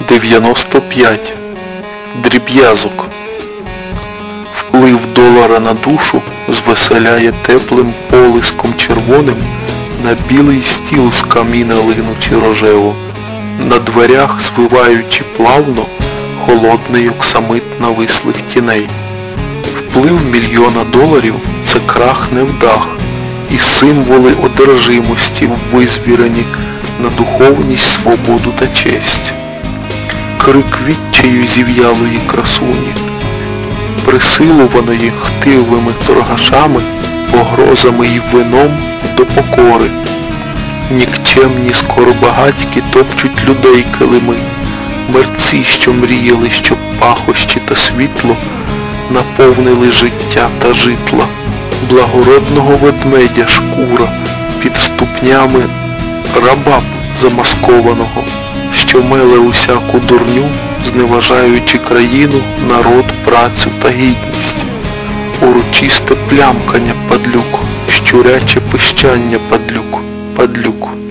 95. Дріб'язок. Вплив долара на душу звеселяє теплим полиском червоним на білий стіл з каміна линучи рожево, на дверях звиваючи плавно холодний оксамит навислих тіней. Вплив мільйона доларів – це крах невдах і символи одержимості визвірені на духовність, свободу та честь. Крик відчаю зів'ялої красуні, присилуваної хтивими торгашами, погрозами й вином до покори. Нікчемні скоробагатьки топчуть людей килими, мерці, що мріяли, щоб пахощі та світло наповнили життя та житла. Благородного ведмедя шкура під ступнями раба замаскованого, що меле усяку дурню, зневажаючи країну, народ, працю та гідність. Урочисте плямкання падлюк, щуряче пищання падлюк, падлюк.